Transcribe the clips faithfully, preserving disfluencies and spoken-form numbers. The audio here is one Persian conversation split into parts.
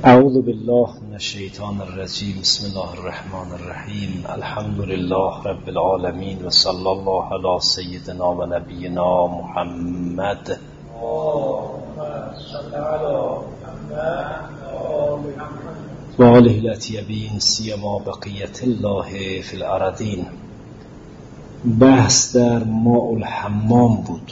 اعوذ بالله من الشیطان الرجیم. بسم الله الرحمن الرحیم. الحمد لله رب العالمین و صلی الله علی سیدنا و نبینا محمد و آله الاطیبین سیما بقیت الله فی الارضین. بحث در ماء الحمام بود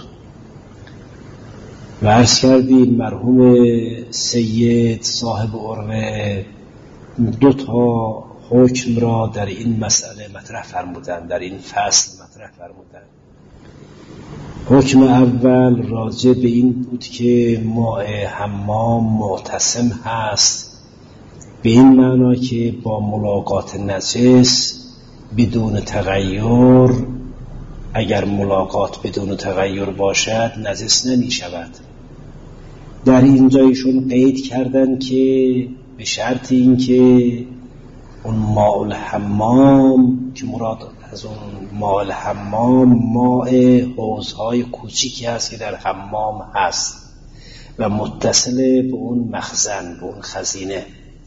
و عرض کردیم مرحوم سید صاحب عروه دو تا حکم را در این مسئله مطرح فرمودند، در این فصل مطرح فرمودند. حکم اول راجع به این بود که ماء حمام معتصم هست، به این معنا که با ملاقات نجس بدون تغییر، اگر ملاقات بدون تغییر باشد نجس نمی شود. در اینجا ایشون قید کردن که به شرط این که اون ماء الحمام که مراد از اون ماء الحمام ماء حوضهای کوچیکی هست که در حمام هست و متصل به اون مخزن، به اون خزینه.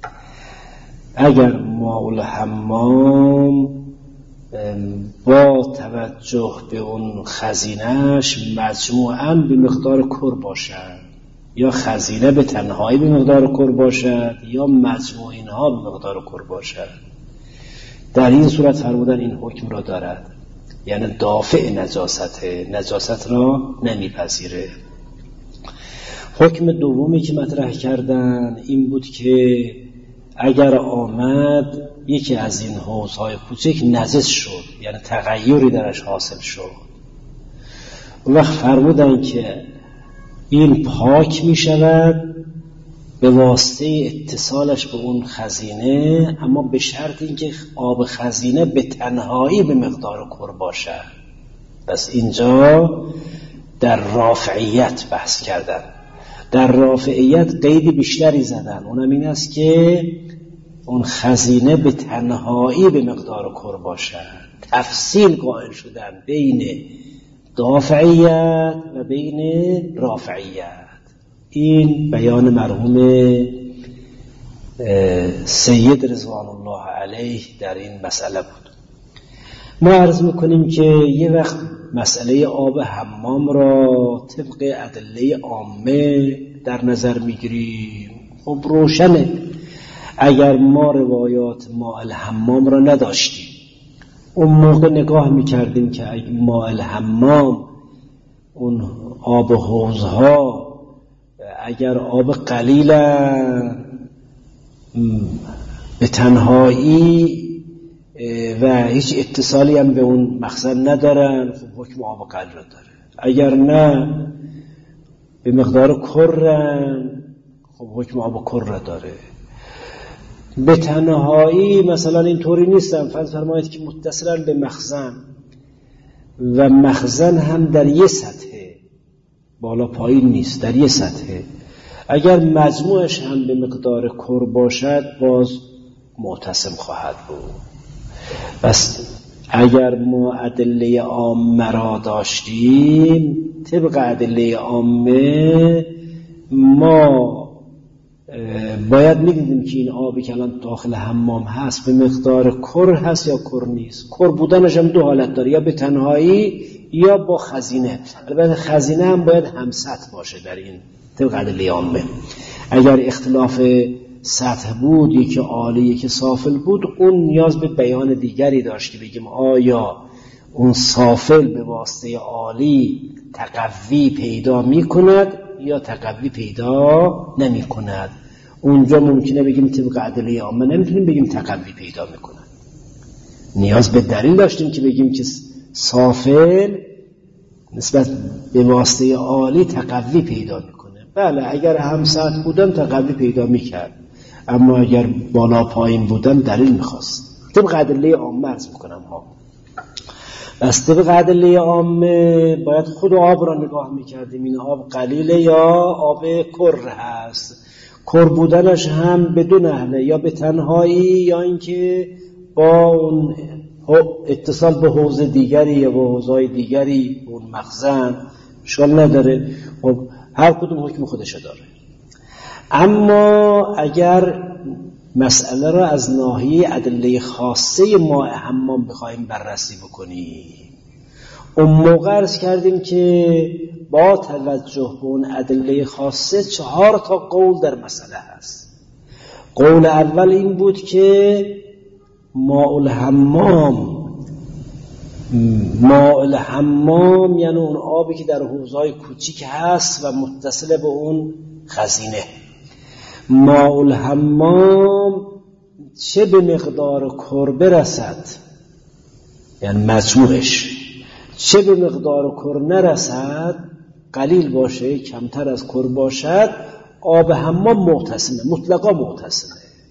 اگر ماء الحمام با توجه به اون خزینهش مجموعاً به مقدار کر باشد، یا خزینه به تنهایی به مقدار کر باشد یا مجموع اینها به مقدار کر باشد، در این صورت فرمودن این حکم را دارد، یعنی دافع نجاست نجاست را نمیپذیره. حکم دومی که مطرح کردن این بود که اگر آمد یکی از این حوضهای کوچک نجس شد، یعنی تغییری درش حاصل شد، اون وقت فرمودن که این پاک می شود به واسطه اتصالش به اون خزینه، اما به شرط اینکه آب خزینه به تنهایی به مقدار کر باشد. پس اینجا در رافعیت بحث کردن. در رافعیت قید بیشتری زدن، اونم این است که اون خزینه به تنهایی به مقدار کر باشد. تفصیل قائل شدن بین دافعیت و بین رافعیت. این بیان مرحوم سید رضوان الله علیه در این مسئله بود. ما عرض میکنیم که یه وقت مسئله آب حمام را طبق ادله عامه در نظر میگیریم. خب روشنه اگر ما روایات ماء الحمام را نداشتیم، اون موقع نگاه میکردیم که ماء الحمام اون آب حوضها اگر آب قلیلن به تنهایی و هیچ اتصالی هم به اون مخزن ندارن، خب حکم آب قلیل را داره. اگر نه به مقدار کرن، خب حکم آب کر را داره. به تنهایی مثلا اینطوری نیستن، فرض فرمایید که متصلن به مخزن و مخزن هم در یه سطحه، بالا پایین نیست، در یه سطحه، اگر مجموعش هم به مقدار کر باشد باز معتصم خواهد بود. بس اگر ما ادله عامه را داشتیم، طبق ادله عامه ما باید می‌دیدیم که این آبی که الان داخل حمام هست به مقدار کر هست یا کر نیست. کر بودنش هم دو حالت داره، یا به تنهایی یا با خزینه. البته خزینه هم باید همسط باشه در این طبق ادله عامه. اگر اختلاف سطح بود، یکی عالی یکی سافل بود، اون نیاز به بیان دیگری داشت که بگیم آیا اون سافل به واسطه عالی تقوی پیدا می‌کند یا تقوی پیدا نمی کند. اونجا ممکنه بگیم طبق ادله عامه نمیتونیم بگیم تقوی پیدا میکنه. نیاز به دلیل داشتیم که بگیم که سافل نسبت به واسطه عالی تقوی پیدا میکنه. بله اگر هم سطح بودن تقوی پیدا میکرد، اما اگر بالا پایین بودن دلیل میخواست. طبق ادله عامه عرض میکنم ها. بس طبق ادله عامه باید خود آب را نگاه میکردیم، این آب قلیله یا آب کر هست. کر بودنش هم بدون نحله، یا به تنهایی یا اینکه با اون اتصال به حوض دیگری یا به حوضهای دیگری، اون مخزن اشکال نداره. خب هر کدوم حکم خودش داره. اما اگر مسئله را از ناحیه ادله خاصه ماء حمام بخوایم بررسی بکنیم، اون موقع عرض کردیم که با توجه به اون ادله خاصه چهار تا قول در مسئله هست. قول اول این بود که ماء الحمام ماء الحمام یعنی اون آبی که در حوضهای کوچیک هست و متصل به اون خزینه. ماء الحمام چه به مقدار کر برسد، یعنی مجموعش چه به مقدار کر نرسد، قلیل باشه کمتر از کر باشد، آب حمام معتصمه، مطلقا معتصمه.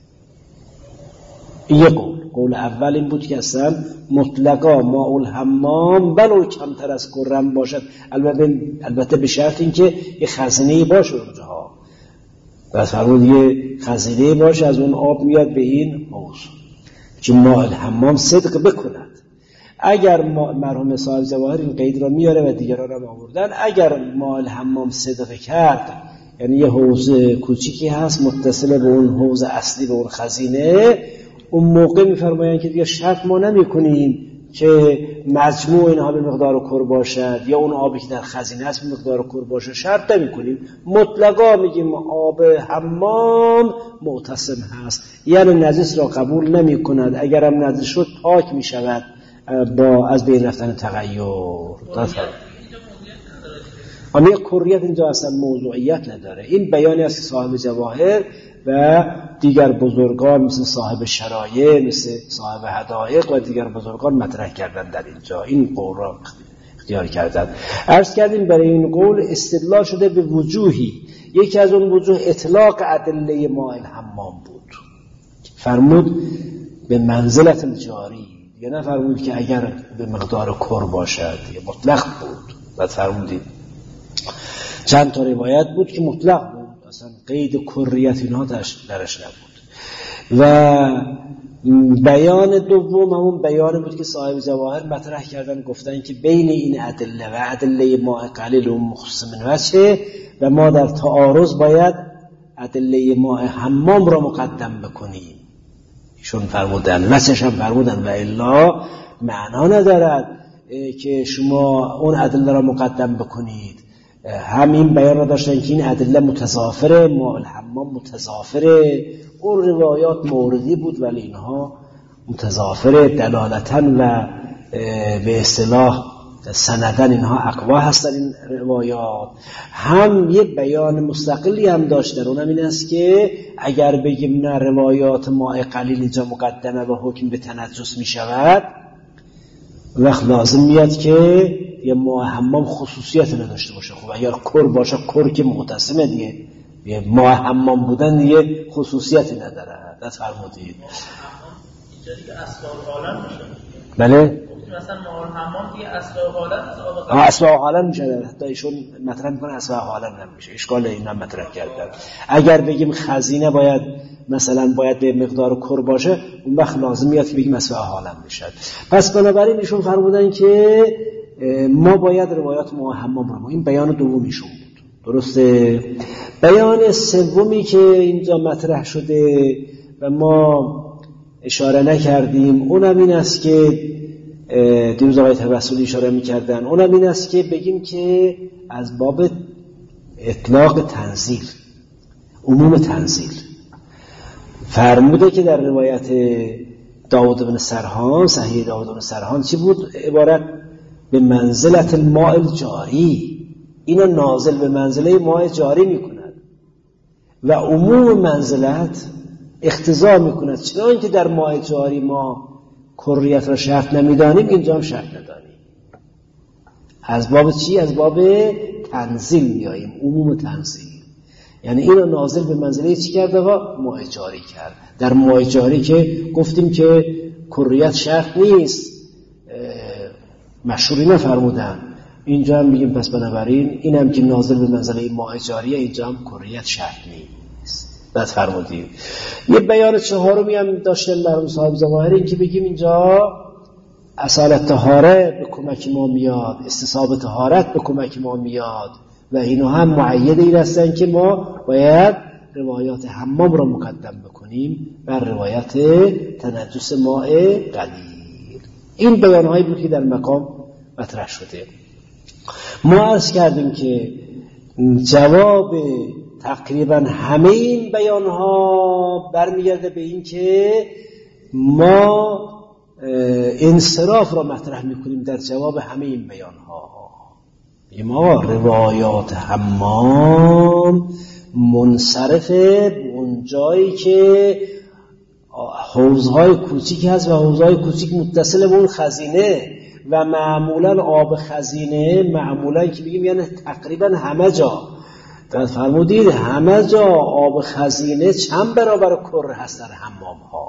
یه قول قول اول این بود که اصلا مطلقا ماء الحمام ولو کمتر از کرم باشد، البته البته به شرط اینکه یه خزینه‌ای باشه اونجاها، بس فرمود یه خزینه‌ای باشه از اون آب میاد به این حوض که ماء الحمام صدق بکند. اگر مرحوم صاحب جواهر این قید را میاره و دیگران را آوردن، اگر ماء الحمام صدق کرد، یعنی یه حوض کوچیکی هست متصل به اون حوض اصلی به اون خزینه، اون موقع میفرمایند که دیگه شرط ما نمی کنیم که مجموع اینها به مقدار کر باشد یا اون آبی که در خزینه هست به مقدار کر باشه، شرط نمی کنیم، مطلقا میگیم آب حمام معتصم هست، یعنی نجس را قبول نمی کند، اگرم نجس شد پاک می شود با از بین رفتن تغییر. اما یک کریت اینجا اصلا موضوعیت نداره. این بیانی است که صاحب جواهر و دیگر بزرگان مثل صاحب شرایع، مثل صاحب حدائق و دیگر بزرگان مطرح کردن در اینجا، این قول را اختیار کردن. عرض کردیم برای این قول استدلال شده به وجوهی. یکی از اون وجوه اطلاق ادله ماء الحمام بود، فرمود به منزلت الجاری، دیگه نه فرمود که اگر به مقدار کر باشد، یه مطلق بود. بعد فرمودید چند تا روایت بود که مطلق بود، اصلا قید کریت اینها درش نبود. و بیان دوم همون بیان بود که صاحب جواهر مطرح کردن، گفتن که بین این ادله و ادله ماء قلیل و مخصص من وجهه و ما در تعارض باید ادله ماء حمام را مقدم بکنیم. ایشون فرمودن، واسش هم فرمودن و الا معنا ندارد که شما اون ادله را مقدم بکنید. همین بیان را داشتن که این ادله متضافره، ماء الحمام متضافره، اون روایات موردی بود ولی اینها متضافره دلالتاً و به اصطلاح سندن اینها اقوا هستن این روایات. هم یه بیان مستقلی هم داشتن، اونم این است که اگر بگیم نه روایات ماء قلیل اینجا مقدمه و حکم به تنجس می شود، وقت لازم میاد که یه ماء حمام خصوصیت نداشته باشه. خب اگر کر باشه، کر که معتصمه دیگه، یه ماء حمام بودن دیگه خصوصیتی نداره. دست فرمودید اینجا دیگه اسباب عالم میشه. بله مثلا ماء حمام دیگه اسباب عالم است. آه اسباب عالم میشه، حتی ایشون مطرح میکنه اسباب عالم نمیشه. اشکال اینا مطرح کردن. اگر بگیم خزینه باید مثلا باید به مقدار کر باشه، اون وقت لازم میاد که بگیم اسباب عالم میشه. پس بنابراین ایشون فرمودن که ما باید روایات ماء حمام رو، این بیان دومیشون بود. درسته؟ بیان سومی که اینجا مطرح شده و ما اشاره نکردیم، اونم این است که دیروز آقای توسلی اشاره میکردن، اونم این است که بگیم که از باب اطلاق تنزیل، عموم تنزیل فرموده که در روایت داود بن سرحان، صحیح داود بن سرحان چی بود؟ عبارت به منزلت الماء الجاری، اینو نازل به منزله ماء جاری میکند و عموم منزلت اختزا میکند. چنان که در ماء جاری ما کریت را شرط نمیدانیم، اینجا هم شرط نداریم. از باب چی؟ از باب تنزیل میاییم، عموم تنزیل. یعنی اینو نازل به منزله چی کرده و ماء جاری کرد. در ماء جاری که گفتیم که کریت شرط نیست، مشهوری نفرمودن، اینجا هم بگیم پس بنابراین اینم که نازل به منزله ماء جاریه، اینجا هم کریت شرط نیست. بعد فرمودیم یه بیان چهارمی هم داشتن مرحوم صاحب جواهر، این که بگیم اینجا اصالت طهاره به کمک ما میاد، استصحاب طهارت به کمک ما میاد و اینو هم معید این هستن که ما باید روایات حمام را مقدم بکنیم بر روایت تنجس ماء قلیل. این بیانهایی بود که در مقام مطرح شده. ما عرض کردیم که جواب تقریبا همه این بیانها برمیگرده به این که ما انصراف را مطرح میکنیم در جواب همه این بیانها. ما روایات حمام منصرفه به اون جایی که حوضهای کوچیک هست و حوضهای کوچیک متصل به اون خزینه و معمولا آب خزینه معمولا که بگیم یعنی تقریبا همه جا در فرمودید همه جا آب خزینه چند برابر کره هست در حمام ها.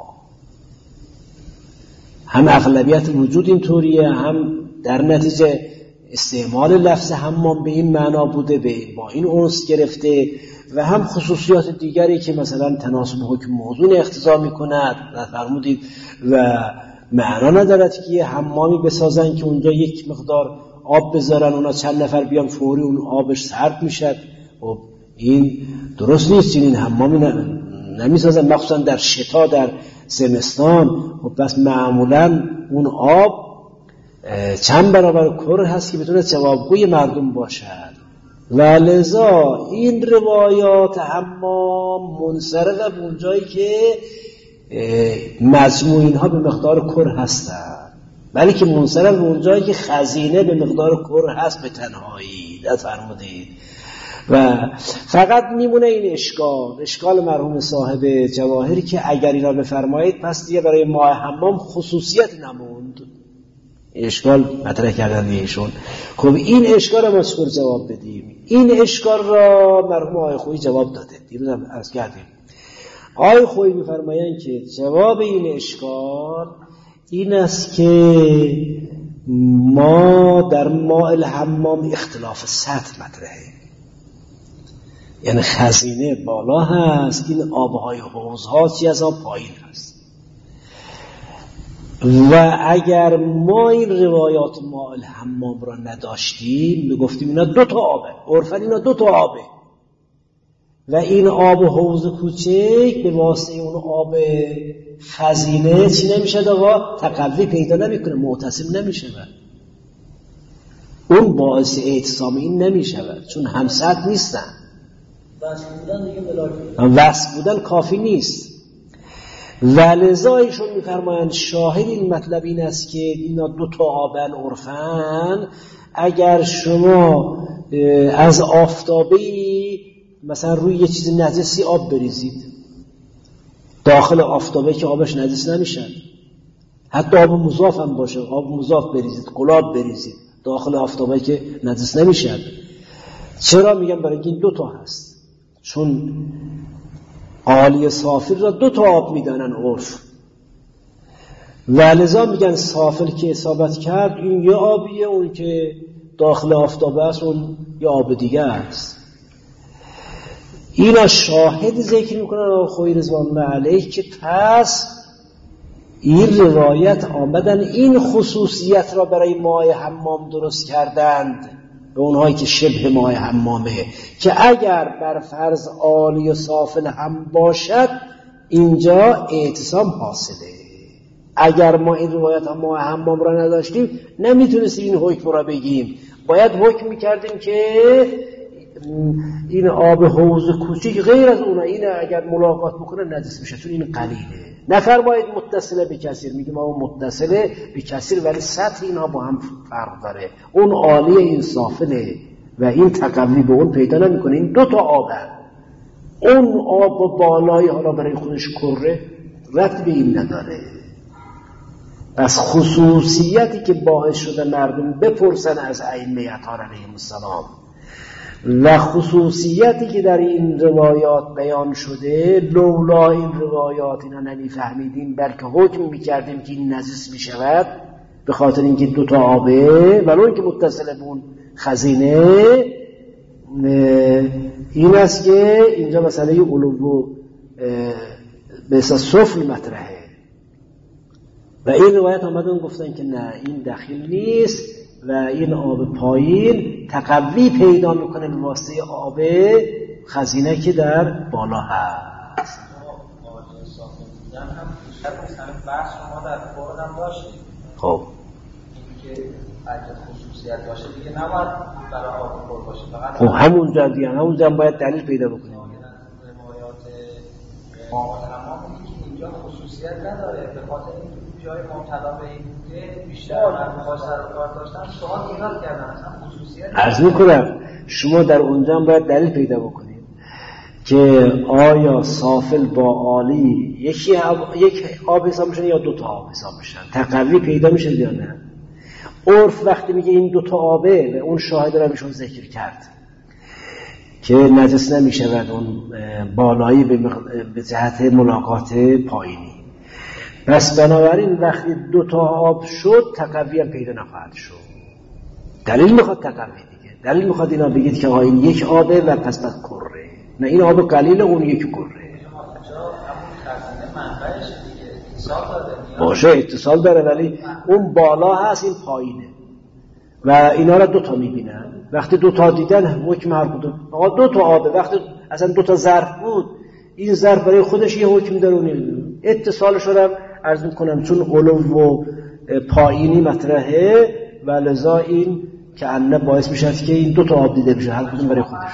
هم اغلبیت وجود اینطوریه، هم در نتیجه استعمال لفظ حمام به این معنا بوده، به با این انس گرفته، و هم خصوصیات دیگری که مثلا تناسب حکم موضوع اقتضا میکند فرمودید و معنا ندارد که یه حمامی بسازن که اونجا یک مقدار آب بذارن اونا چند نفر بیان فوری اون آبش سرد میشد. خب این درست نیست، این حمامی نمیسازن مخصوصا در شتا در زمستان. خب پس معمولا اون آب چند برابر کره هست که بتونه جوابگوی مردم باشد و لذا این روایات حمام منصرفه به اون جایی که مجموع اینها به مقدار کره هستن، ولی که منصرف به اون جایی که خزینه به مقدار کره هست به تنهایی. دست فرمودید. و فقط میمونه این اشکال اشکال مرحوم صاحب جواهری که اگر اینا بفرمایید پس دیگه برای ماء حمام خصوصیت نموند. اشکال مطرح کردن ایشون. خب این اشکال رو ما چطور جواب بدیم؟ این اشکال را مرحوم آقای خویی جواب داده، دیروز هم عرض کردیم. آقای خویی می‌فرمایند که جواب این اشکال این است که ما در ماء الحمام اختلاف سطح مطرحه، یعنی خزینه بالا هست، این آبهای حوض‌ها چی از آب پایین هست. و اگر ما این روایات ماء الحمام را نداشتیم میگفتیم اینا دو تا آبه، عرفاً اینا دو تا آبه و این آب حوض کوچک به واسطه اون آب خزینه چی نمیشه آقا؟ تقوی پیدا نمیکنه، معتصم نمیشه، اون باعث اعتصام این نمیشه چون همسط نیستن. وصل بودن دیگه ملاک وصل بودن کافی نیست. ولذا ایشون میفرمایند شاهد این مطلب این است که اینا دو تا آبن عرفن. اگر شما از آفتابی مثلا روی یه چیز نجسی آب بریزید، داخل آفتابه که آبش نجس نمیشن، حتی آب مضاف هم باشه، آب مضاف بریزید، گلاب بریزید، داخل آفتابه که نجس نمیشن. چرا میگم؟ برای این دو تا هست، چون عالی سافل را دو تا آب میدانن عرف، ولذا میگن سافل که اصابت کرد این یه آبیه، اون که داخل آفتابه است اون یه آب دیگه است. اینا شاهد ذکر میکنن آقای خویی رضوان الله علیه که پس این روایت آمدن این خصوصیت را برای ماء حمام درست کردند، به اونهایی که شبه ماء حمامه، که اگر بر فرض عالی و سافل هم باشد اینجا اعتصام حاصله. اگر ما این روایت هم ماء حمام را نداشتیم نمیتونستیم این حکم را بگیم، باید حکم میکردیم که این آب حوض کوچیک غیر از اونه، این اگر ملاقات بکنه نجس میشه چون این قلیله. نفرمایید متصله به کثیر، میگیم ما متصله به کثیر ولی سطح اینها با هم فرق داره، اون عالی این سافله و این تقوی به اون پیدا نمیکنه. این دو تا آبه، اون آب بالایی حالا برای خودش کره ربط به این نداره. پس خصوصیتی که باعث شده مردم بپرسن از ائمه اطهار علیهم السلام و خصوصیتی که در این روایات بیان شده، لولا این روایات اینا نمیفهمیدیم بلکه حکم میکردیم که این نجس میشود به خاطر اینکه دو تا آبه ولو اینکه متصل به اون خزینه. این است که اینجا مسئله علو به اساس سفل مطرحه و این روایت آمدن گفتن که نه این دخیل نیست و این آب پایین تقوی پیدا میکنه به واسطه آب خزینه که در بالا هست. خب اینکه اگه خصوصیت باشه دیگه نباید برای آب پر باشه، فقط خب همونجا دیگه همونجا باید دلیل پیدا بکنیم. روایات امام تمام که اینجا خصوصیت نداره، به خاطر اینکه جای مبتلا به این بوده بیشتر مردم باش سر و کار داشتن سوال ایجاد کردن اصلا خصوصیت عرض میکنم شما در اونجا باید دلیل پیدا بکنید که آیا سافل با عالی یکی آب، یک آب حساب میشن یا دو تا آب حساب میشن، تقوی پیدا میشه یا نه. عرف وقتی میگه این دو تا آبه و اون شاهد رو میشون ذکر کرد که نجس نمیشه و اون بالایی به, مخ... به جهت ملاقات پایینی، پس بنابراین وقتی دو تا آب شد تقوی هم پیدا نخواهد شد. دلیل میخواد تقوی دیگه، دلیل میخواد اینا بگید که این یک آبه و پس بعد کره، نه این آب قلیل اون یک کره باشه اتصال داره، ولی اون بالا هست این پایینه و اینا را دو تا میبینن. وقتی دو تا دیدن حکم هر کدوم آقا دو تا آبه، وقتی اصلا دو تا ظرف بود این ظرف برای خودش یه حکم داره و نمیدونه. اتصالش رو عرض میکنم چون علو و پایینی مطرحه و لذا این که انه باعث میشه که این دو تا آب دیده بشه هر کدوم برای خودش.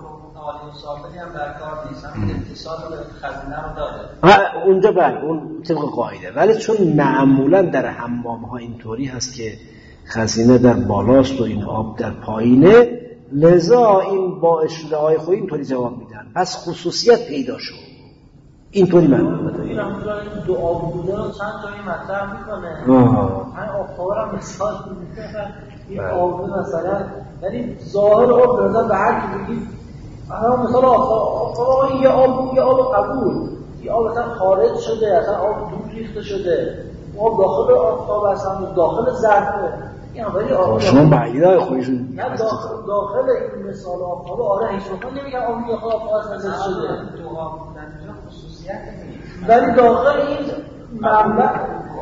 هم در کار نیست، هم اتصال به خزینه رو داده اونجا بله اون طبق قاعده، ولی چون معمولا در حمام ها اینطوری هست که خزینه در بالاست و این آب در پایینه، لذا این با اشاره های خود اینطوری جواب میدن، پس خصوصیت پیدا شد اینطوری معلومه داره. این همونجا این دو آب بوده رو چند جایی مطرح میکنه، همین آفتاب هم مثال میکنه این آب مثلا، یعنی ظاهر آب برزن به هر کی بگید مثلا مثال آفتاب این یه آب یه آب قبول، یه آب مثلا خارج شده، اصلا آب دور ریخته شده، آب داخل آفتاب اصلا داخل ظرفه، این ولی آب شما بعیده خودشون نه داخل داخل این مثال آفتاب آره هیچ وقت نمیگن آب داخل آفتاب اصلا نزد شده، دو آب بودن اینجا خصوصیت نیست، ولی داخل این منبع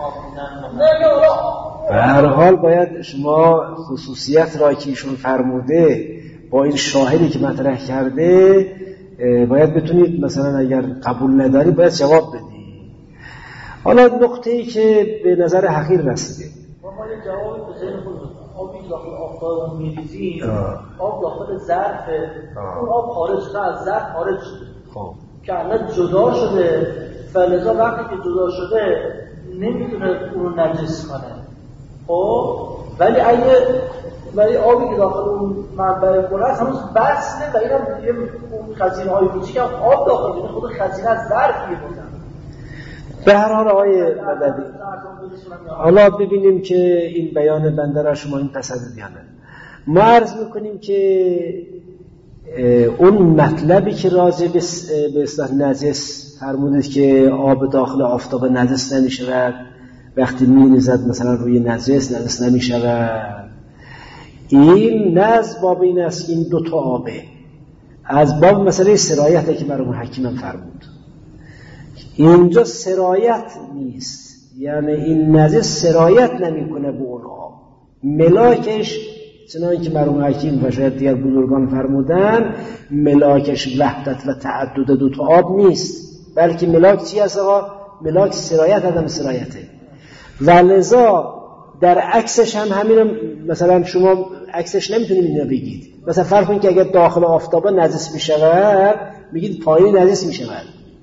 نه به هر حال باید شما خصوصیت را که ایشون فرموده با این شاهدی که مطرح کرده باید بتونید مثلا اگر قبول نداری باید جواب بدی. حالا نقطه ای که به نظر حقیر رسیده ما یه جوابی به ذهن خودمون آبی داخل آفتاب می‌ریزیم، آب داخل ظرفه، اون آب خارج شده از ظرف خارج شده خب که الان جدا شده، فلذا وقتی که جدا شده نمیتونه اون رو نجس کنه. خب ولی اگه ولی آبی که داخل اون منبع پر هست هنوز بسته و این هم دیگه اون خزینه های کوچیک هم آب داخل دیگه خود خزینه از ظرفیه بودن. به هر حال آقای مددی حالا ببینیم که این بیان بنده را شما این پسند یا نه. ما عرض میکنیم که اون مطلبی که راجع به اصطلاح نجس فرمودید که آب داخل آفتاب نجس نمیشود، وقتی می‌ریزد مثلا روی نجس نجس نمیشود، این نه از باب این است که این دو تا آبه، از باب مسئله سرایته که مرحوم حکیمم فرمود. اینجا سرایت نیست، یعنی این نجس سرایت نمیکنه به اون آب، ملاکش چنانکه که مرحوم حکیم و شاید دیگر بزرگان فرمودن ملاکش وحدت و تعدد دو تا آب نیست، بلکه ملاک چی هست آقا؟ ملاک سرایت عدم سرایته. و لذا در عکسش هم همین، مثلا شما عکسش نمیتونید اینو بگید، مثلا فرض کنید که اگر داخل آفتابا نجس میشود میگید پایین نجس میشود،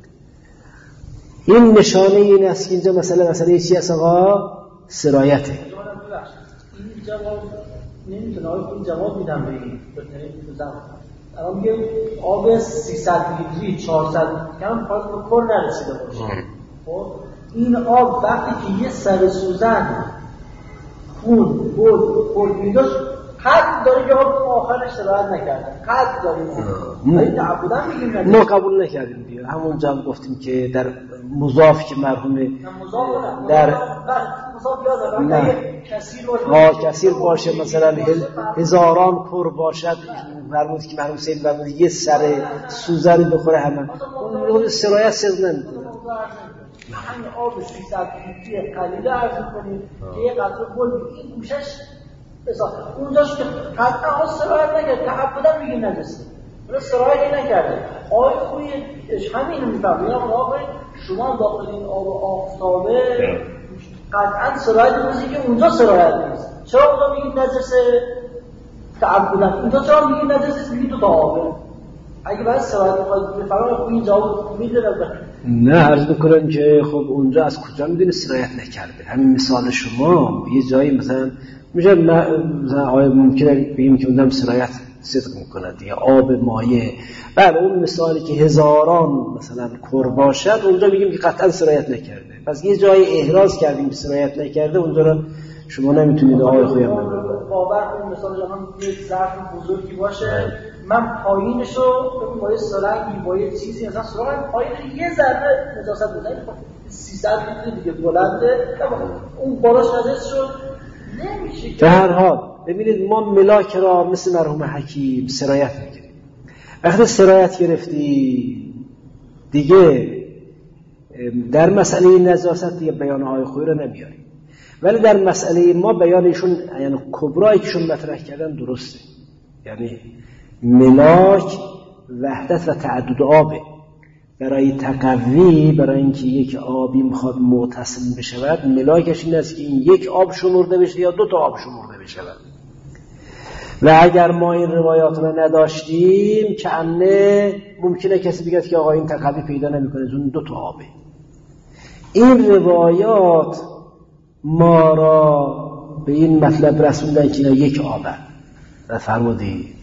این نشانه این است که اینجا مثلا مثلا چی هست آقا؟ سرایته. این جواب نمیتونه آقای این جواب میدم به این الان میگه آب سیصد لیتری چهارصد کم پاس به کل نرسیده باشه. خب این آب وقتی که یه سر سوزن خون بود خود میداش قد داره که آب آخرش سرایت نکردن، قد داریم این تعبودن میگیم ما قبول نکردیم دیگه، همون جا گفتیم که در مضاف که مرحوم در مضاف یادم کثیر باشه ها کثیر باشه مثلا هزاران کر باشد، فرمود که مرحوم سید فرمود یه سر سوزن بخوره همه اون سرایت سر نمیکنه. همین آب سیصد لیتری قلیله عرض می‌کنیم که یه قطره گل این گوشش اضافه اونجاش که قطعه ها سرایت نگه تعبودن میگیم نجسه، ولی سرایت نکرده. آقای خوی همین میفهم میگم آقای شما داخل این آب آفتابه قطعا سرایت می‌کنید که اونجا سرایت نیست. چرا اونجا میگید نجسه تعبدن؟ اونجا چرا میگید نجسه؟ میگید دو تا آبه. اگه باید سرایت بخواید بفهمید خوی جواب میده. نه عرض میکنم که خب اونجا از کجا میدونی سرایت نکرده؟ همین مثال شما یه جایی مثلا میشه مثلا آیا ممکنه بگیم که اونم سرایت صدق میکنه دیگه آب مایه. بله اون مثالی که هزاران مثلا کر باشد اونجا میگیم که قطعا سرایت نکرده. پس یه جایی احراز کردیم که سرایت نکرده اونجا رو شما نمیتونید آقای خویم ببرید. باور کنید مثلا جهان یه ظرف بزرگی باشه من پایینشو ببین با یه سرنگی با یه چیزی مثلا سرنگ پایین یه ذره نجاست بزنید سیصد لیتر دیگه بلنده اون بالاش نجس شد نمیشه. به هر حال ببینید ما ملاک را مثل مرحوم حکیم سرایت میگیریم. وقتی سرایت گرفتی دیگه در مسئله نجاست دیگه بیان های خوی رو نمیاریم، ولی در مسئله ما بیانشون یعنی کبرایی که شون مطرح کردن درسته. یعنی ملاک وحدت و تعدد آبه. برای تقوی برای اینکه یک آبی میخواد متصل بشود ملاکش این است که این یک آب شمرده بشه یا دو تا آب شمرده بشود. و اگر ما این روایات رو نداشتیم که انه ممکنه کسی بگه که آقا این تقوی پیدا نمیکنه چون دو تا آبه. این روایات ما را به این مطلب رسوندن که یک آبه و فرمودید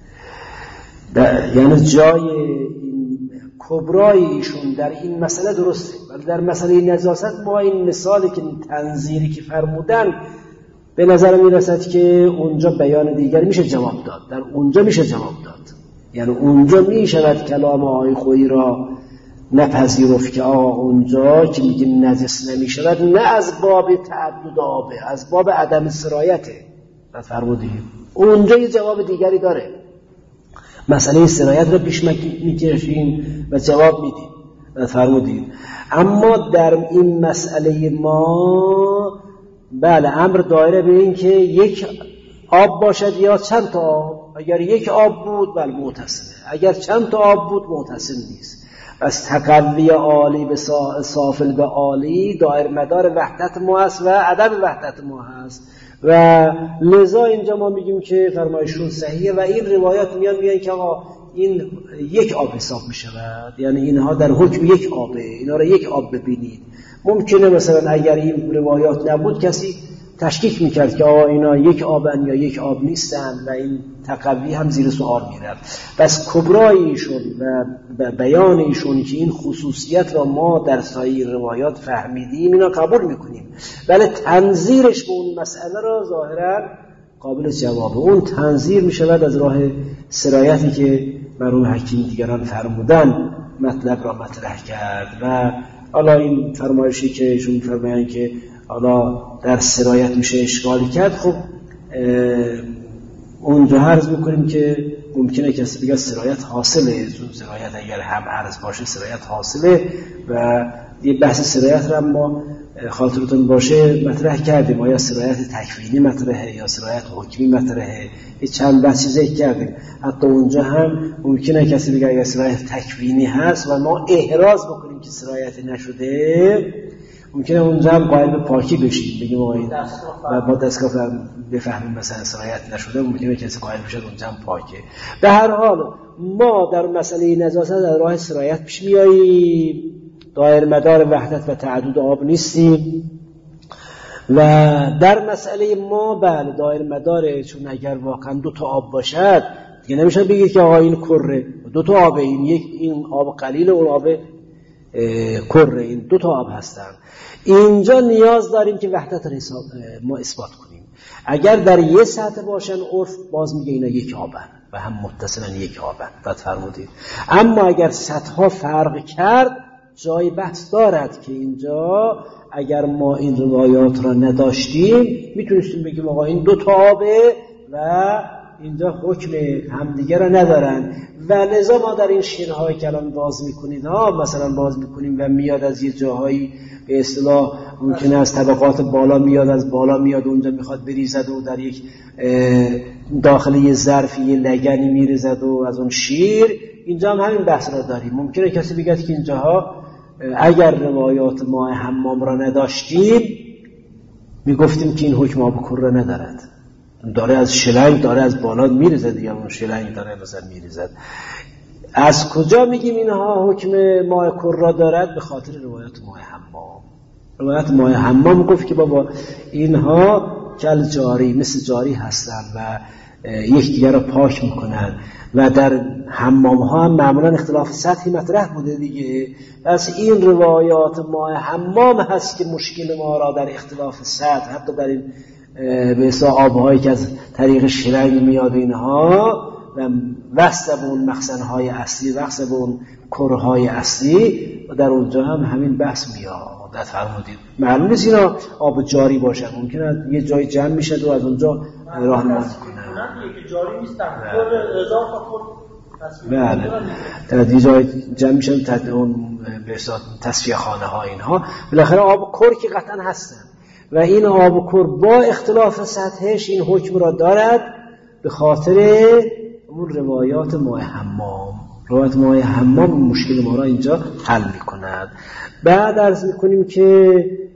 یعنی جای این کبرای ایشون در این مسئله درسته، ولی در مسئله نجاست ما این مثالی که تنظیری که فرمودن به نظر می رسد که اونجا بیان دیگر میشه جواب داد، در اونجا میشه جواب داد. یعنی اونجا می شود کلام آقای خویی را نپذیرفت که آقا اونجا که میگه نجس نمی شود نه از باب تعدد آبه، از باب عدم سرایته. فرمودید اونجا یه جواب دیگری داره. مسئله سرایت رو پیش میکشین و جواب میدین و فرمودید. اما در این مسئله ما بله امر دایره به این که یک آب باشد یا چند تا آب. اگر یک آب بود بله متصله، اگر چند تا آب بود متصل نیست. از تقوی عالی به سافل به عالی دایر مدار وحدت ما هست و عدم وحدت ما هست و لذا اینجا ما میگیم که فرمایشون صحیحه و این روایات میان میگن که آقا این یک آب حساب میشود، یعنی اینها در حکم یک آبه، اینا رو یک آب ببینید. ممکنه مثلا اگر این روایات نبود کسی تشکیک میکرد که آقا اینا یک آبن یا یک آب نیستن و این تقوی هم زیر سوال میرفت. پس کبرای ایشون و بیان ایشون که این خصوصیت را ما در سایر روایات فهمیدیم اینا قبول میکنیم، ولی تنظیرش به اون مسئله را ظاهرا قابل جوابه. اون تنظیر میشود از راه سرایتی که مرحوم حکیم دیگران فرمودن مطلب را مطرح کرد. و حالا این فرمایشی که ایشون فرمایند که حالا در سرایت میشه اشکالی کرد، خب اونجا عرض میکنیم که ممکنه کسی بگه سرایت حاصله، چون سرایت اگر هم عرض باشه سرایت حاصله و یه بحث سرایت را ما خاطرتون باشه مطرح کردیم، آیا سرایت تکوینی مطرحه یا سرایت حکمی مطرحه، یه چند بحث چیزی کردیم. حتی اونجا هم ممکنه کسی بگه اگر سرایت تکوینی هست و ما احراز بکنیم که سرایت نشده، ممکنه اونجا هم قائل به پاکی بشیم، بگیم آقا این و با دستگاه بفهمیم مثلا سرایت نشده، ممکنه کسی قائل بشه اونجا هم پاکه. به هر حال ما در مسئله نجاست در راه سرایت پیش میاییم، دایر مدار وحدت و تعدد آب نیستیم و در مسئله ما بله دایر مداره، چون اگر واقعا دو تا آب باشد دیگه نمیشه بگید که آقا این کره، دو تا آبه، این یک این آب قلیل و اون آب کره، این دو تا آب هستن. اینجا نیاز داریم که وحدت رو ما اثبات کنیم. اگر در یه سطح باشن عرف باز میگه اینا یک آبن و هم متصلن یک آبن. بعد فرمودید اما اگر سطحها فرق کرد جای بحث دارد که اینجا اگر ما این روایات را نداشتیم میتونستیم بگیم آقا این دو تا آبه و اینجا حکم همدیگه را ندارن و لذا ما در این شیرهای که الان باز میکنید ها مثلا باز میکنیم و میاد از یه جاهایی به اصطلاح ممکنه از طبقات بالا میاد، از بالا میاد اونجا میخواد بریزد و در یک داخل یه ظرف یه لگنی میریزد و از اون شیر. اینجا هم همین بحث را داریم. ممکنه کسی بگه که اینجاها اگر روایات ماء حمام را نداشتیم میگفتیم که این حکم آب کر را ندارد، داره از شلنگ داره از بالا میریزد دیگه، اون شلنگ داره مثلا میریزد. از کجا میگیم اینها حکم ماء کر را دارد؟ به خاطر روایات ماء حمام. روایات ماء حمام گفت که بابا اینها کل جاری مثل جاری هستن و یکدیگر را پاک میکنن و در حمام ها هم معمولا اختلاف سطحی مطرح بوده دیگه. پس این روایات ماء حمام هست که مشکل ما را در اختلاف سطح، حتی در این به اصطلاح آبهایی که از طریق شلنگ میاد اینها و وصل به اون مخزنهای اصلی، وصل به اون کرهای اصلی، و در اونجا هم همین بحث میاد. دقت فرمودید معلوم نیست اینا آب جاری باشن، ممکنه یه جای جمع میشه و از اونجا راهنمایی کنه. یکی جاری نیست، کل هزار تا کل بله در یه جای جمع میشن تا اون به اصطلاح تصفیه خانه ها اینها. بالاخره آب کر که قطعا هستن و این آب کر با اختلاف سطحش این حکم را دارد به خاطر اون روایات ماء حمام. روایات ماء حمام مشکل ما را اینجا حل میکند. بعد عرض میکنیم که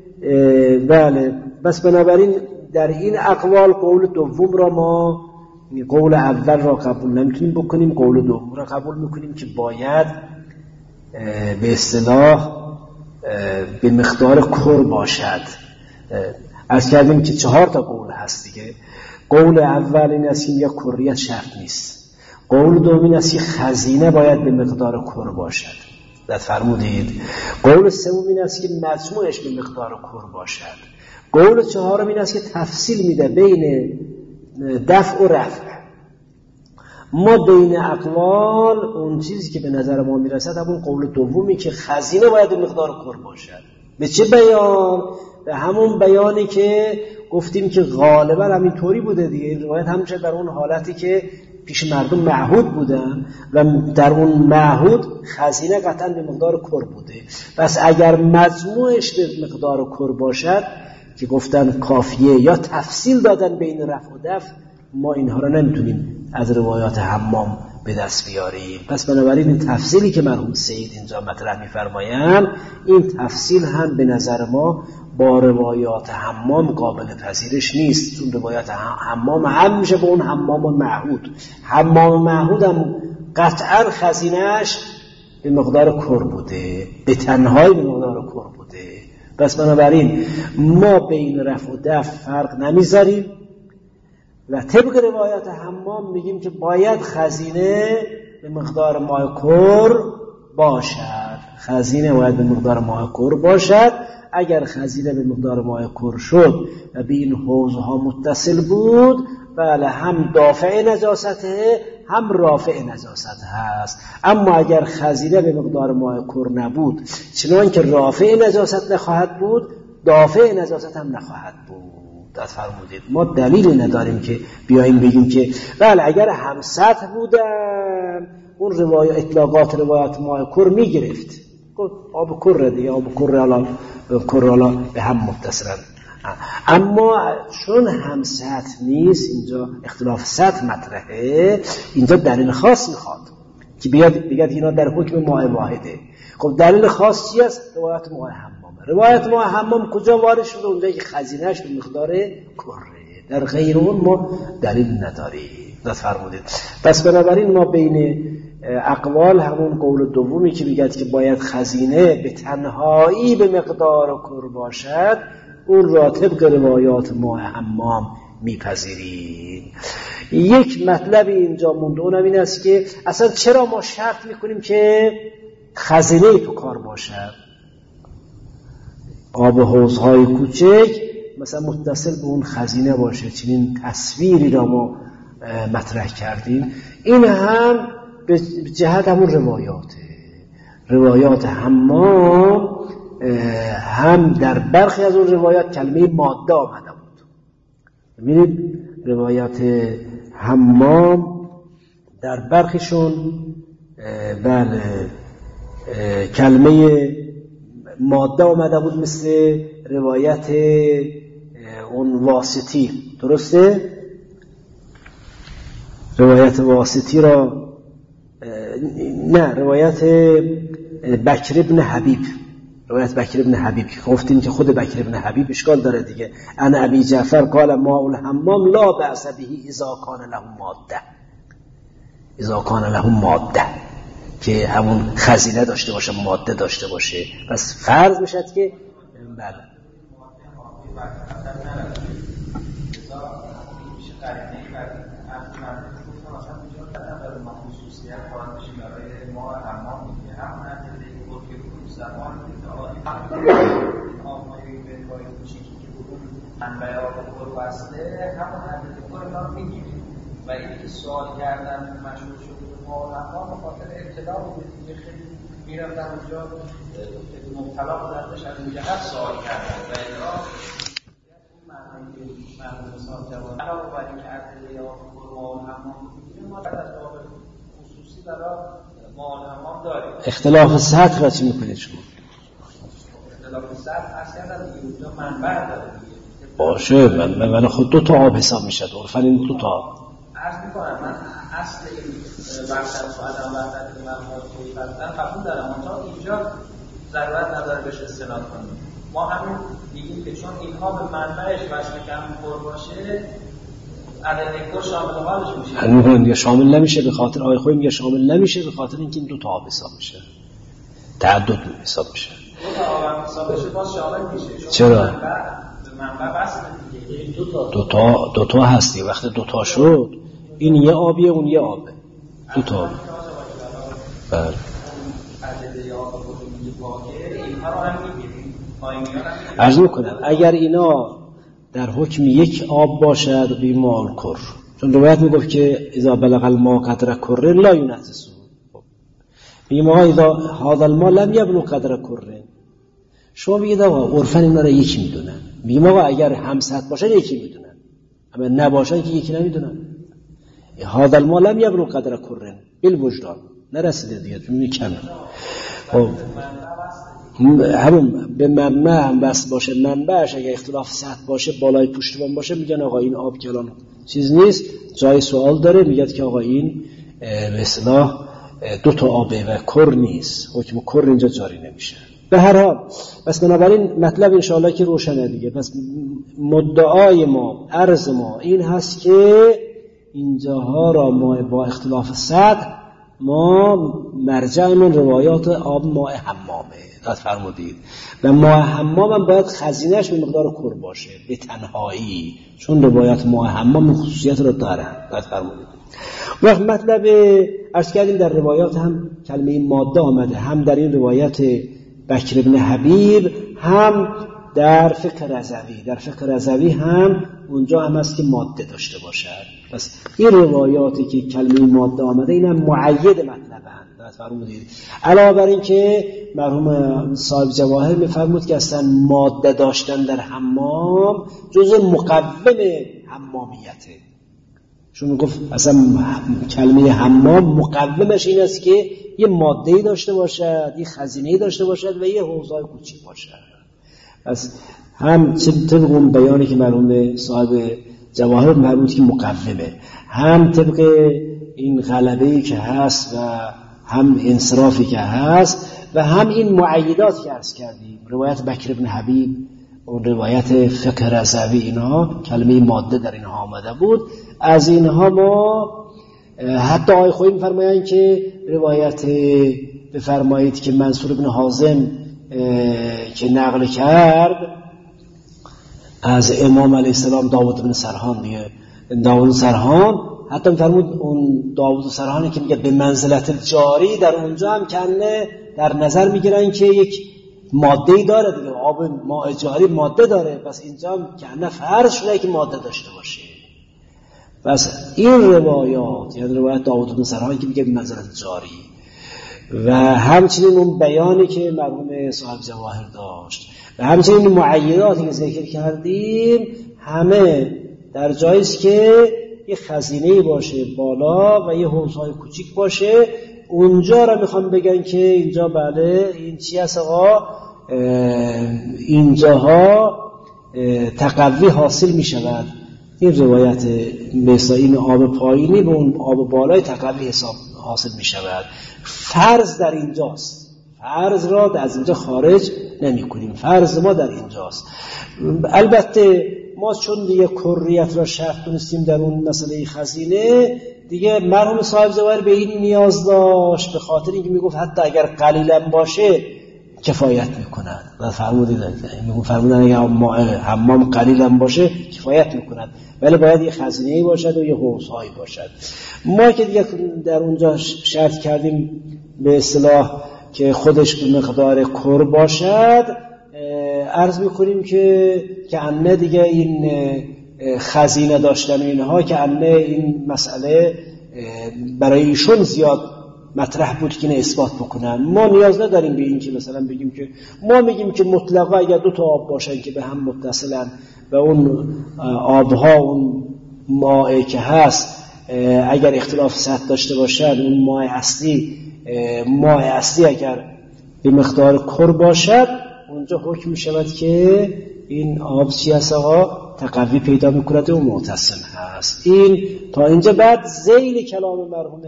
بله بس بنابراین در این اقوال قول دوم را ما قول اول را قبول نمیتونیم بکنیم، قول دوم را قبول میکنیم که باید به اصطلاح به مقدار کر باشد. عرض کردیم که چهار تا قول هست دیگه. قول اول این است که یک کریت شرط نیست. قول دوم این است که خزینه باید به مقدار کر باشد. دقت فرمودید. قول سوم این است که مجموعش به مقدار کر باشد. قول چهارم این است که تفصیل میده بین دفع و رفع. ما بین اقوال اون چیزی که به نظر ما میرسد همون قول دومی که خزینه باید به مقدار کر باشد. به چه بیان؟ به همون بیانی که گفتیم که غالبا همین طوری بوده دیگه. این روایت همیشه در اون حالتی که پیش مردم معهود بودن و در اون معهود خزینه قطعا به مقدار کر بوده. پس اگر مجموعش به مقدار کر باشد که گفتن کافیه یا تفصیل دادن بین رفع و دفع، ما اینها را نمیتونیم از روایات حمام به دست بیاریم. پس بنابراین این تفصیلی که مرحوم سید اینجا مطرح می‌فرمایند، این تفصیل هم به نظر ما با روایات حمام قابل پذیرش نیست، چون روایات حمام هم میشه به اون حمام معهود. حمام معهود هم قطعا خزینه‌اش به مقدار کر بوده، به تنهایی به مقدار کر بوده. پس بنابراین ما بین رفع و دفع فرق نمیذاریم و طبق روایات حمام میگیم که باید خزینه به مقدار ماء کر باشد. خزینه باید به مقدار ماء کر باشد. اگر خزینه به مقدار ماء کر شد و به این حوضها متصل بود، بله هم دافع نجاسته هم رافع نجاست هست. اما اگر خزینه به مقدار ماء کر نبود، چنان که رافع نجاست نخواهد بود، دافع نجاست هم نخواهد بود. دست فرمودید. ما دلیلی نداریم که بیاییم بگیم که بله اگر هم سطح بودن اون روایت اطلاقات روایت ماء کر میگرفت. آب کر دیگه، آب کر الان کر الان به هم متصلن. اما چون هم سطح نیست، اینجا اختلاف سطح مطرحه، اینجا دلیل خاص میخواد که بیاد بگید اینا در حکم ماء واحده. خب دلیل خاص چی است؟ روایت ماء حمام. روایت ماء حمام کجا وارد شده؟ اونجایی که خزینه‌اش به مقدار کره. در غیر اون ما دلیل نداریم. دست فرمودید. پس بنابراین ما بین اقوال همون قول دومی که میگه که باید خزینه به تنهایی به مقدار کر باشد، اون را طبق روایات ماء حمام میپذیریم. یک مطلب اینجا مونده، اونم این است که اصلا چرا ما شرط میکنیم که خزینه تو کار باشد؟ آب حوضهای کوچک مثلا متصل به اون خزینه باشه. چنین تصویری را ما مطرح کردیم. این هم به جهت همون روایاته. روایات حمام هم در برخی از اون روایات کلمه ماده آمده بود. ببینید روایات حمام در برخیشون بله کلمه ماده آمده بود مثل روایت اون واسطی، درسته؟ روایت واسطی را نه، روایت بکر ابن حبیب، روایت بکر ابن حبیب که گفتیم که خود بکر ابن حبیب اشکال داره دیگه. انا ابی جعفر قال ماء الحمام لا بأس به اذا کان له ماده، اذا کان له ماده، که همون خزینه داشته باشه، ماده داشته باشه. پس فرض میشد که بله منبع آب خور وصله همون عدد خور را میگیریم و اینی که سوال کردن مشهور شده ما علما به خاطر ابتلا بود دیگه، خیلی میرفتن اونجا مبتلا بودنش از این جهت سوال کردن و الا اون معنی که مرموم مثال جواب علاوه بر اینکه عدد آب خور ما علما میگیریم، ما بعد از باب خصوصی برای ما علما داریم. اختلاف سطح را چی میکنید شما؟ اختلاف سطح اصلا دیگه اونجا منبع داره باشه، من من خود دو تا آب حساب میشه، عرفاً این دو تا عرض میکنم. من اصل این بحث و عدم وحدت که من توی کردن قبول دارم، اونجا اینجا ضرورت نداره بهش استناد کنیم. ما همین میگیم که چون اینها به منبعش وصل کم خور باشه عدد کل شامل حالش میشه. همین یا شامل نمیشه به خاطر آیه خویم، یا شامل نمیشه به خاطر اینکه این دو تا آب حساب میشه، تعدد حساب میشه. دو تا آب حساب بشه باز شامل میشه. چرا؟ منبع بس دیگه دو تا دو تا دو تا هستی. وقتی دو تا شد این یه آبیه اون یه آبه، دو تا. بله. عدد آب رو میگه اینها رو هم میگیریم. عرض میکنم اگر اینا در حکم یک آب باشد بی مال کر، چون روایت میگفت که اذا بلغ الماء قدر کر لا ينجسه، میگیم آقا اذا هذا الماء لم يبلغ قدر کر، شما بگید آقا عرفاً اینا رو یکی میدونن. میگیم آقا اگر همسط باشن یکی میدونن، اما نباشن که یکی نمیدونن. هذا الماء لم يبلغ قدر کر بالوجدان، نرسیده دیگه چون کمه. خب همون به منبع هم بس باشه، منبعش اگه اختلاف سطح باشه، بالای پشتوان باشه، میگن آقا این آب کلان چیز نیست، جای سوال داره، میگد که آقا این به اصطلاح دو تا آبه و کر نیست، حکم کر اینجا جاری نمیشه. به هر حال پس بنابراین مطلب انشاءالله که روشنه دیگه. پس مدعای ما، عرض ما این هست که اینجاها را ما با اختلاف سطح ما مرجعمون روایات آب ماء حمامه، داد فرمودید، و ماء حمام هم باید خزینهش به مقدار کر باشه به تنهایی، چون روایات ماء حمام خصوصیت رو دارن، داد فرمودید. وقت مطلب عرض کردیم در روایات هم کلمه ماده آمده، هم در این روایت بکر ابن حبیب، هم در فقه رضوی. در فقه رضوی هم اونجا هم هست که ماده داشته باشد. پس این روایاتی که کلمه ماده آمده این هم معید مطلبند، داد فرمودید. علاوه بر این که مرحوم صاحب جواهر میفرمود که اصلا ماده داشتن در حمام جزء مقوم حمامیته، چون گفت اصلا کلمه حمام مقومش این است که یه ماده‌ای داشته باشد، یه خزینه‌ای داشته باشد و یه حوضای کوچیک باشد. پس هم طبق اون بیانی که مرحوم صاحب جواهر مربوط که مقومه، هم طبق این غلبه‌ای که هست و هم انصرافی که هست و هم این معیدات که عرض کردیم، روایت بکر ابن حبیب و روایت فقه رضوی، اینا کلمه ماده در اینها آمده بود. از اینها ما حتی آقای خویی می‌فرمایند که روایت بفرمایید که منصور ابن حازم که نقل کرد از امام علیه السلام داوود بن سرحان، دیگه داوود سرحان حتی می‌فرمود اون داوود سرحانی که میگه به منزلت جاری، در اونجا هم کنه در نظر میگیرن که یک ماده‌ای داره دیگه، آب ماء جاری ماده داره، پس اینجا هم کنه فرض شده که ماده داشته باشه. پس این روایات، یعنی روایت داوود بن سرحان که میگه به منزلت جاری و همچنین اون بیانی که مرحوم صاحب جواهر داشت و همچنین معیداتی که ذکر کردیم، همه در جایی است که یه خزینه‌ای باشه بالا و یه حوض‌های کوچیک باشه. اونجا را میخوام بگن که اینجا بله این چی هست آقا، اینجاها تقوی حاصل می شود. این روایت مثلا این آب پایینی به اون آب بالای تقوی حساب حاصل می شود. فرض در اینجاست، فرض را از اینجا خارج نمی کنیم، فرض ما در اینجاست. البته ما چون دیگه کریت را شرط دونستیم در اون مسئله خزینه، دیگه مرحوم صاحب زواهر به این نیاز داشت، به خاطر اینکه میگفت حتی اگر قلیلا باشه کفایت میکند. و فرمودید میگم فرمودن اگر حمام قلیلا باشه کفایت میکند، ولی باید یه خزینه‌ای باشد و یه حوض‌هایی باشد. ما که دیگه در اونجا شرط کردیم به اصطلاح که خودش به مقدار کر باشد، عرض میکنیم که که انه دیگه این خزینه داشتن اینها که انه این مسئله برای ایشون زیاد مطرح بود که نه اثبات بکنن. ما نیاز نداریم به این که مثلا بگیم که ما میگیم که مطلقا اگر دو تا آب باشن که به هم متصلن و اون آبها اون ماء که هست اگر اختلاف سطح داشته باشن، اون ماء اصلی ماء اصلی اگر به مقدار کر باشد، اونجا حکم می شود که این آب چی هست آقا؟ تقوی پیدا میکند و معتصم هست. این تا اینجا بعد ذیل کلام مرحوم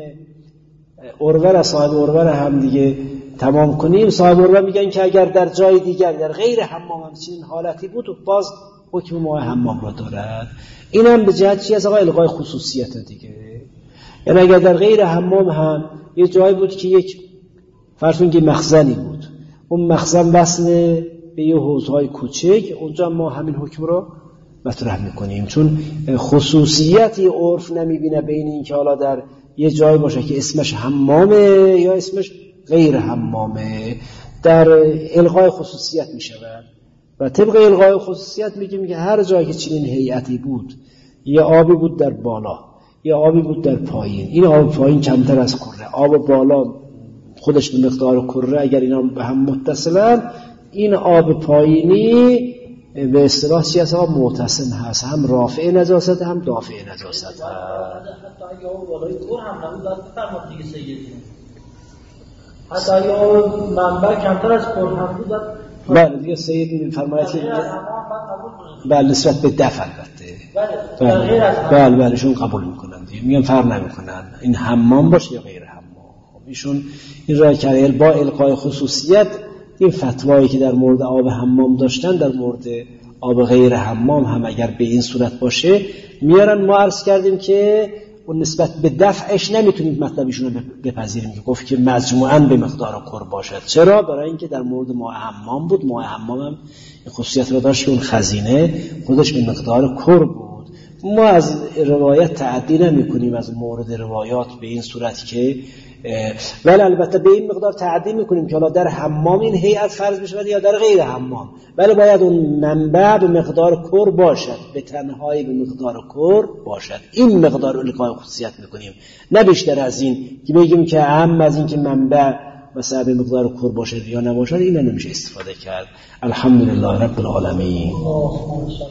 اورور صاحب اورور هم دیگه تمام کنیم. صاحب اورور میگن که اگر در جای دیگر در غیر حمام همچین حالتی بود باز حکم ماء حمام را دارد. این هم به جهت چی هست آقا؟ الغای خصوصیت دیگه. یعنی اگر در غیر حمام هم یه جایی بود که یک فرض کنید مخزنی بود، اون مخزن وصل به یه حوضهای کوچک، اونجا ما همین حکم رو مطرح میکنیم، چون خصوصیتی عرف نمیبینه بین این که حالا در یه جای باشه که اسمش حمامه یا اسمش غیر حمامه، در الغای خصوصیت میشود. و طبق الغای خصوصیت میگیم که هر جایی که چنین هیئتی بود، یه آبی بود در بالا، یه آبی بود در پایین، این آب پایین کمتر از کره، آب بالا خودش به مقدار کره، اگر اینا به هم متصلن، این آب پایینی به اصطلاح چی هست؟ معتصم هست، هم رافع نجاست هم دافع نجاست. حتی اگه آب بالای کره هم نبود باید بفرماد دیگه سیدی، حتی اگه آب منبع کمتر از کره هم بود بله دیگه سید میفرماید که بله نسبت به دفع البته بله بله بله شون قبول میکنن دیگه، میگن فرق نمیکنن این حمام باشه یا غیر حمام. ایشون این راه کرده با القای خصوصیت این فتوایی که در مورد آب حمام داشتن در مورد آب غیر حمام هم اگر به این صورت باشه میارن. ما عرض کردیم که اون نسبت به دفعش نمیتونیم مطلبیشون رو بپذیریم که گفت که مجموعاً به مقدار کر باشد. چرا؟ برای اینکه در مورد ماء حمام بود، ماء حمام هم این خصوصیت رو داشت که اون خزینه خودش به مقدار کر بود. ما از روایت تعدی نمی کنیم از مورد روایات به این صورت که، ولی البته به این مقدار تعدی میکنیم که حالا در حمام این هیئت فرض بشه یا در غیر حمام، ولی باید اون منبع به مقدار کر باشد، به تنهایی به مقدار کر باشد. این مقدار القای خصوصیت میکنیم، نه بیشتر از این که بگیم که اهم از این که منبع مثلا به مقدار کر باشد یا نباشد این نمیشه استفاده کرد. الحمدلله رب العالمین.